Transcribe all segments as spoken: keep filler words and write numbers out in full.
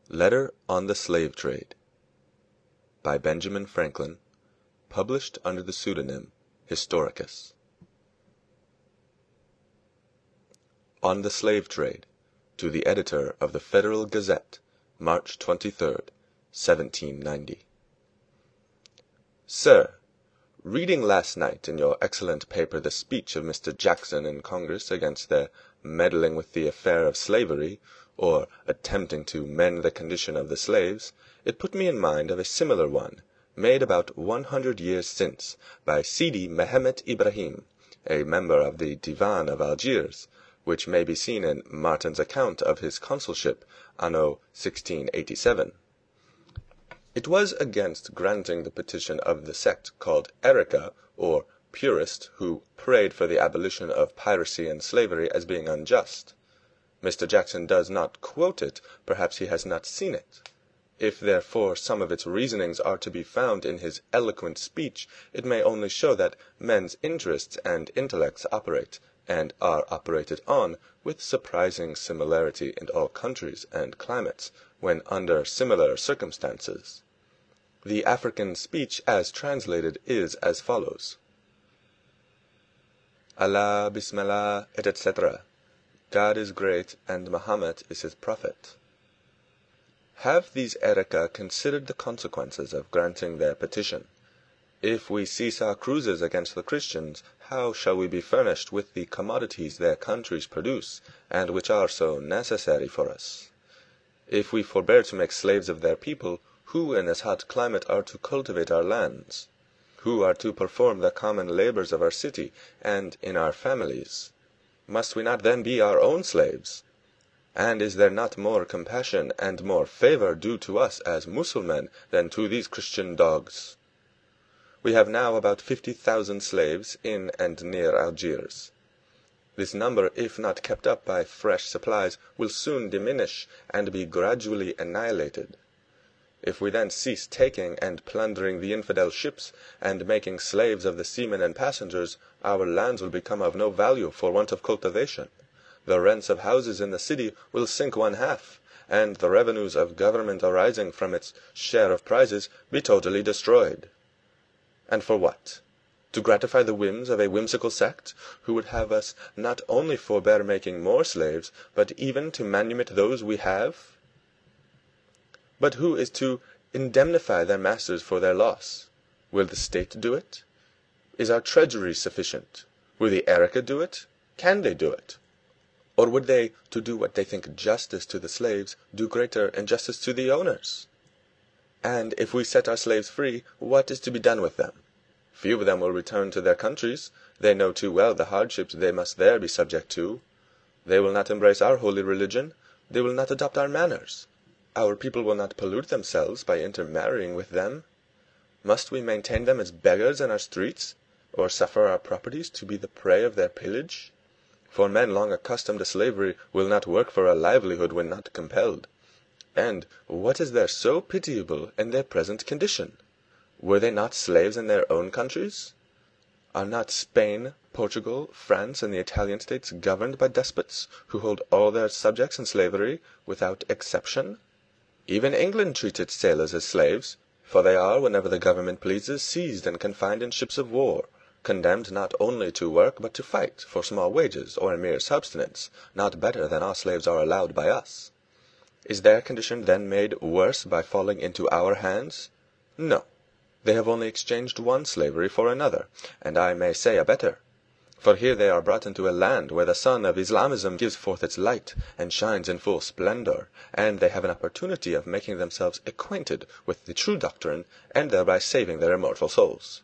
Letter on the Slave Trade by Benjamin Franklin, published under the pseudonym Historicus. On the Slave Trade, to the Editor of the Federal Gazette, March twenty-third, seventeen ninety. Sir, reading last night in your excellent paper the speech of Mister Jackson in Congress against their meddling with the affair of slavery, or attempting to mend the condition of the slaves, it put me in mind of a similar one, made about one hundred years since by Sidi Mehemet Ibrahim, a member of the Divan of Algiers, which may be seen in Martin's account of his consulship, anno sixteen eighty-seven. It was against granting the petition of the sect called Erica, or Purist, who prayed for the abolition of piracy and slavery as being unjust. Mister Jackson does not quote it, perhaps he has not seen it. If, therefore, some of its reasonings are to be found in his eloquent speech, it may only show that men's interests and intellects operate, and are operated on, with surprising similarity in all countries and climates, when under similar circumstances. The African speech, as translated, is as follows: Allah, Bismillah, et cetera. God is great, and Mahomet is his prophet. Have these Erica considered the consequences of granting their petition? If we cease our cruises against the Christians, how shall we be furnished with the commodities their countries produce, and which are so necessary for us? If we forbear to make slaves of their people, who in this hot climate are to cultivate our lands? Who are to perform the common labors of our city, and in our families? Must we not then be our own slaves? And is there not more compassion and more favor due to us as Mussulmen than to these Christian dogs? We have now about fifty thousand slaves in and near Algiers. This number, if not kept up by fresh supplies, will soon diminish and be gradually annihilated. If we then cease taking and plundering the infidel ships, and making slaves of the seamen and passengers, our lands will become of no value for want of cultivation. The rents of houses in the city will sink one half, and the revenues of government arising from its share of prizes be totally destroyed. And for what? To gratify the whims of a whimsical sect, who would have us not only forbear making more slaves, but even to manumit those we have? But who is to indemnify their masters for their loss? Will the state do it? Is our treasury sufficient? Will the Erica do it? Can they do it? Or would they, to do what they think justice to the slaves, do greater injustice to the owners? And if we set our slaves free, what is to be done with them? Few of them will return to their countries. They know too well the hardships they must there be subject to. They will not embrace our holy religion. They will not adopt our manners. Our people will not pollute themselves by intermarrying with them. Must we maintain them as beggars in our streets, or suffer our properties to be the prey of their pillage? For men long accustomed to slavery will not work for a livelihood when not compelled. And what is there so pitiable in their present condition? Were they not slaves in their own countries? Are not Spain, Portugal, France, and the Italian states governed by despots, who hold all their subjects in slavery, without exception? Even England treats its sailors as slaves, for they are, whenever the government pleases, seized and confined in ships of war, condemned not only to work but to fight for small wages or a mere subsistence, not better than our slaves are allowed by us. Is their condition then made worse by falling into our hands? No. They have only exchanged one slavery for another, and I may say a better. For here they are brought into a land where the sun of Islamism gives forth its light and shines in full splendor, and they have an opportunity of making themselves acquainted with the true doctrine, and thereby saving their immortal souls.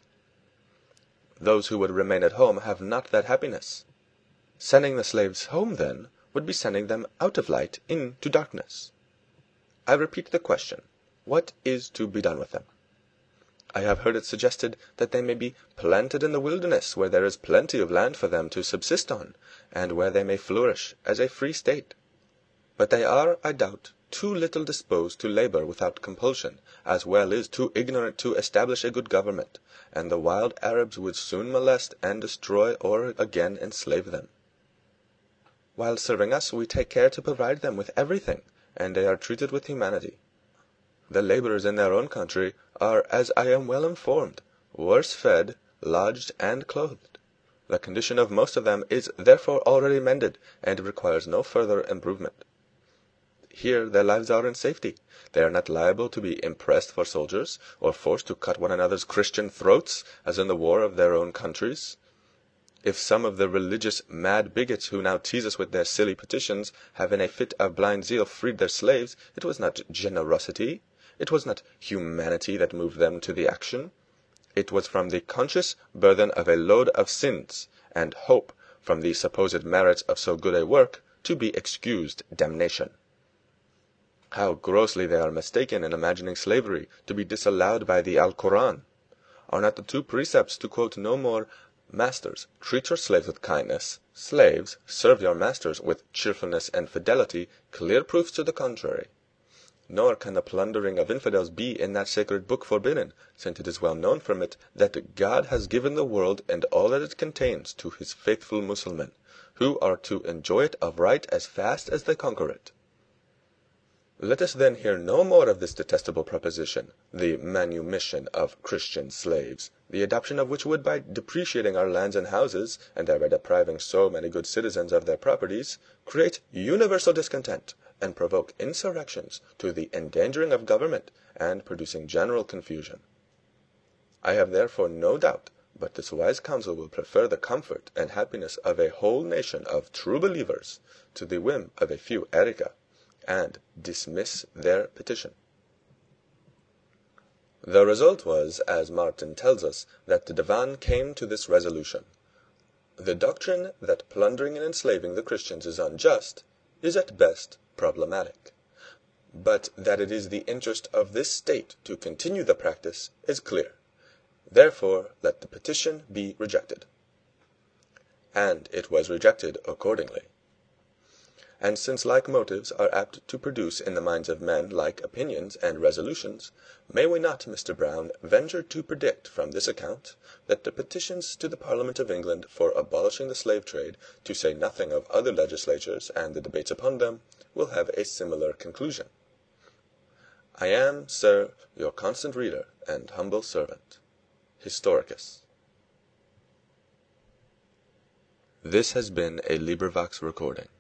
Those who would remain at home have not that happiness. Sending the slaves home, then, would be sending them out of light into darkness. I repeat the question, what is to be done with them? I have heard it suggested that they may be planted in the wilderness, where there is plenty of land for them to subsist on, and where they may flourish as a free state. But they are, I doubt, too little disposed to labor without compulsion, as well as too ignorant to establish a good government, and the wild Arabs would soon molest and destroy or again enslave them. While serving us, we take care to provide them with everything, and they are treated with humanity. The laborers in their own country are, as I am well informed, worse fed, lodged, and clothed. The condition of most of them is therefore already mended, and requires no further improvement. Here their lives are in safety. They are not liable to be impressed for soldiers, or forced to cut one another's Christian throats, as in the war of their own countries. If some of the religious mad bigots who now tease us with their silly petitions have in a fit of blind zeal freed their slaves, it was not generosity, it was not humanity that moved them to the action. It was from the conscious burthen of a load of sins, and hope, from the supposed merits of so good a work, to be excused damnation. How grossly they are mistaken in imagining slavery to be disallowed by the Alcoran! Are not the two precepts, to quote no more, "Masters, treat your slaves with kindness; slaves, serve your masters with cheerfulness and fidelity," clear proofs to the contrary? Nor can the plundering of infidels be in that sacred book forbidden, since it is well known from it that God has given the world and all that it contains to his faithful Mussulmen, who are to enjoy it of right as fast as they conquer it. Let us then hear no more of this detestable proposition, the manumission of Christian slaves, the adoption of which would, by depreciating our lands and houses, and thereby depriving so many good citizens of their properties, create universal discontent, and provoke insurrections, to the endangering of government, and producing general confusion. I have therefore no doubt but this wise council will prefer the comfort and happiness of a whole nation of true believers to the whim of a few Erika, and dismiss their petition. The result was, as Martin tells us, that the Divan came to this resolution: the doctrine that plundering and enslaving the Christians is unjust is at best problematic, but that it is the interest of this state to continue the practice is clear. Therefore let the petition be rejected. And it was rejected accordingly. And since like motives are apt to produce in the minds of men like opinions and resolutions, may we not, Mister Brown, venture to predict from this account that the petitions to the Parliament of England for abolishing the slave trade, to say nothing of other legislatures and the debates upon them, will have a similar conclusion? I am, Sir, your constant reader and humble servant, Historicus. This has been a LibriVox recording.